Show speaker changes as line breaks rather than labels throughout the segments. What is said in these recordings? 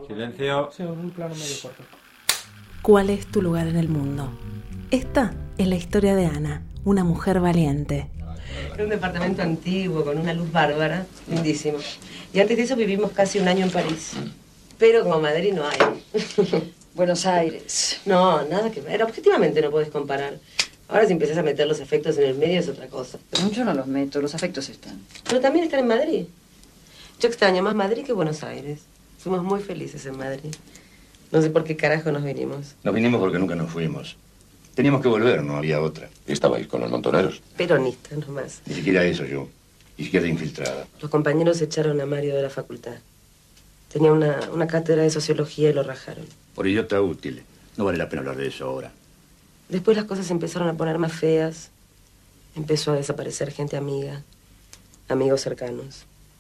Silencio.
Sí, un plano medio corto.
¿Cuál es tu lugar en el mundo? Esta es la historia de Ana, una mujer valiente.
Era un departamento antiguo, con una luz bárbara, lindísimo. Y antes de eso vivimos casi un año en París. Pero como Madrid no hay.
Buenos Aires.
No, nada que ver. Objetivamente no puedes comparar. Ahora si empezás a meter los efectos en el medio es otra cosa.
Yo no los meto, los afectos están.
Pero también están en Madrid. Yo extraño más Madrid que Buenos Aires. Fuimos muy felices en Madrid. No sé por qué carajo nos vinimos.
Nos vinimos porque nunca nos fuimos. Teníamos que volver, no había otra.
¿Y estabais con los montoneros?
Peronistas nomás.
Ni siquiera eso yo. Ni siquiera infiltrada.
Los compañeros echaron a Mario de la facultad. Tenía una cátedra de sociología y lo rajaron.
Por idiota útil. No vale la pena hablar de eso ahora.
Después las cosas se empezaron a poner más feas. Empezó a desaparecer gente amiga. Amigos cercanos.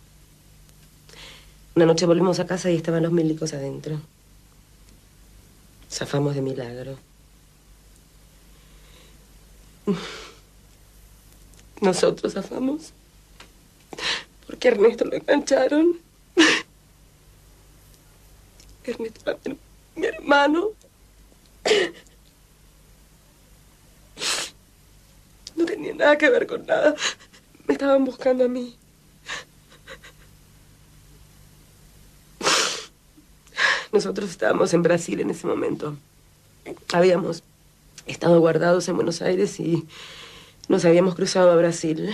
Una noche volvimos a casa y estaban los milicos adentro. Zafamos de milagro. Nosotros zafamos porque a Ernesto lo engancharon. Ernesto era mi hermano. No tenía nada que ver con nada. Me estaban buscando a mí. Nosotros estábamos en Brasil en ese momento. Habíamos estado guardados en Buenos Aires y nos habíamos cruzado a Brasil.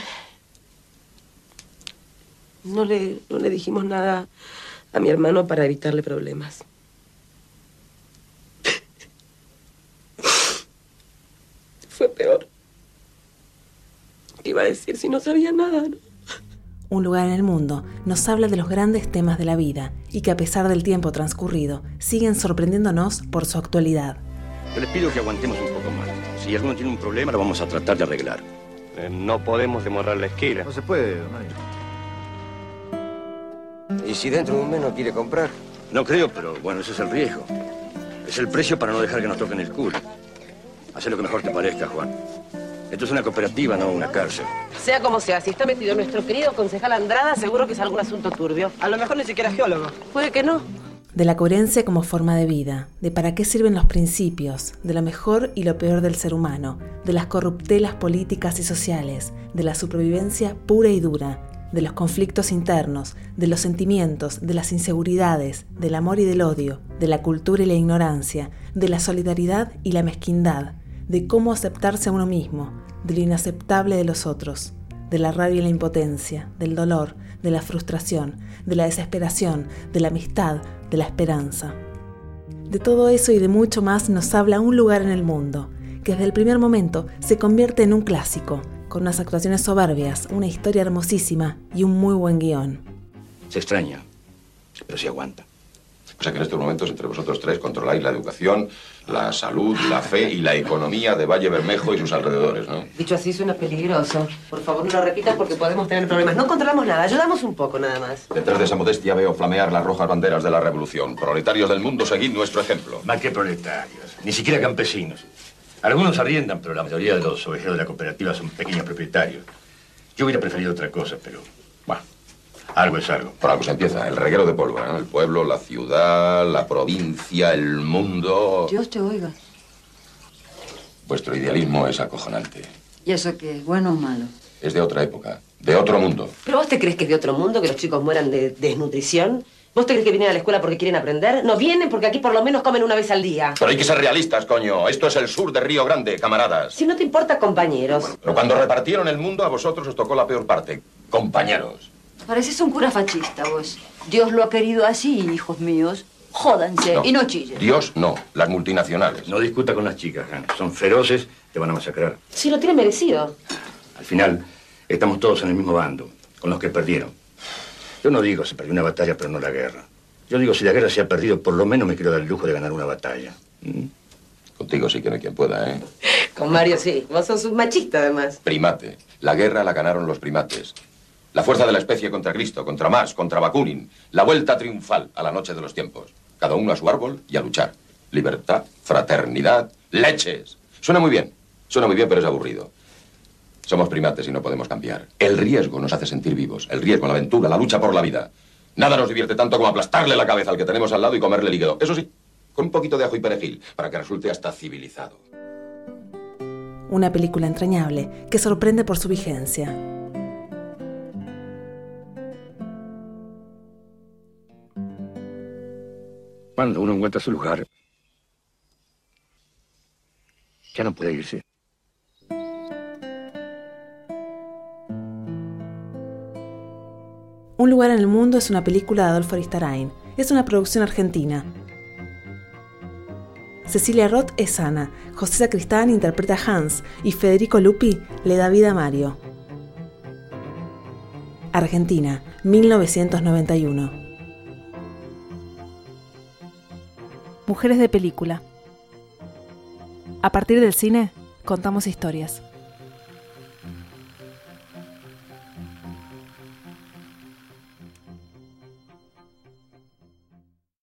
No le dijimos nada a mi hermano para evitarle problemas. Fue peor. ¿Qué iba a decir si no sabía nada, no?
Un lugar en el mundo nos habla de los grandes temas de la vida y que a pesar del tiempo transcurrido siguen sorprendiéndonos por su actualidad.
Yo les pido que aguantemos un poco más. Si alguno tiene un problema, lo vamos a tratar de arreglar.
No podemos demorar la esquila.
No se puede, don Mario.
¿Y si dentro de un mes no quiere comprar?
No creo, pero bueno, ese es el riesgo. Es el precio para no dejar que nos toquen el culo. Haz lo que mejor te parezca, Juan. Esto es una cooperativa, no una cárcel.
Sea como sea, si está metido nuestro querido concejal Andrada, seguro que es algún asunto turbio.
A lo mejor ni siquiera es geólogo.
Puede que no.
De la coherencia como forma de vida, de para qué sirven los principios, de lo mejor y lo peor del ser humano, de las corruptelas políticas y sociales, de la supervivencia pura y dura, de los conflictos internos, de los sentimientos, de las inseguridades, del amor y del odio, de la cultura y la ignorancia, de la solidaridad y la mezquindad, de cómo aceptarse a uno mismo, de lo inaceptable de los otros, de la rabia y la impotencia, del dolor, de la frustración, de la desesperación, de la amistad, de la esperanza. De todo eso y de mucho más nos habla Un lugar en el mundo, que desde el primer momento se convierte en un clásico, con unas actuaciones soberbias, una historia hermosísima y un muy buen guión.
Se extraña, pero sí aguanta.
O sea que en estos momentos entre vosotros tres controláis la educación, la salud, la fe y la economía de Valle Bermejo y sus alrededores, ¿no?
Dicho así suena peligroso. Por favor, no lo repitas porque podemos tener problemas. No controlamos nada, ayudamos un poco nada más.
Detrás de esa modestia veo flamear las rojas banderas de la revolución. Proletarios del mundo, seguid nuestro ejemplo.
Más que proletarios, ni siquiera campesinos. Algunos arriendan, pero la mayoría de los ovejeros de la cooperativa son pequeños propietarios. Yo hubiera preferido otra cosa, pero bueno, algo es algo.
Por algo se empieza, el reguero de pólvora, ¿no? El pueblo, la ciudad, la provincia, el mundo.
Dios te oiga.
Vuestro idealismo es acojonante.
¿Y eso qué es? ¿Bueno o malo?
Es de otra época, de otro mundo.
¿Pero vos te crees que es de otro mundo, que los chicos mueran de desnutrición? ¿Vos te crees que vienen a la escuela porque quieren aprender? No vienen porque aquí por lo menos comen una vez al día.
Pero hay que ser realistas, coño. Esto es el sur de Río Grande, camaradas.
Si no te importa, compañeros.
Bueno, pero cuando repartieron el mundo, a vosotros os tocó la peor parte. Compañeros.
Pareces un cura fascista, vos. Dios lo ha querido así, hijos míos. Jódanse y no chillen.
Dios no, las multinacionales.
No discuta con las chicas, Han. Son feroces, te van a masacrar.
Si lo tiene merecido.
Al final, estamos todos en el mismo bando, con los que perdieron. Yo no digo se perdió una batalla, pero no la guerra. Yo digo, si la guerra se ha perdido, por lo menos me quiero dar el lujo de ganar una batalla.
Contigo sí que no hay quien pueda, ¿eh?
Con Mario sí. Vos sos un machista, además.
Primate. La guerra la ganaron los primates. La fuerza de la especie contra Cristo, contra Marx, contra Bakunin. La vuelta triunfal a la noche de los tiempos. Cada uno a su árbol y a luchar. Libertad, fraternidad, leches. Suena muy bien, pero es aburrido. Somos primates y no podemos cambiar. El riesgo nos hace sentir vivos. El riesgo, la aventura, la lucha por la vida. Nada nos divierte tanto como aplastarle la cabeza al que tenemos al lado y comerle el hígado. Eso sí, con un poquito de ajo y perejil, para que resulte hasta civilizado.
Una película entrañable que sorprende por su vigencia.
Cuando uno encuentra su lugar, ya no puede irse.
Un lugar en el mundo es una película de Adolfo Aristarain. Es una producción argentina. Cecilia Roth es Ana, José Sacristán interpreta a Hans y Federico Lupi le da vida a Mario. Argentina, 1991. Mujeres de película. A partir del cine, contamos historias.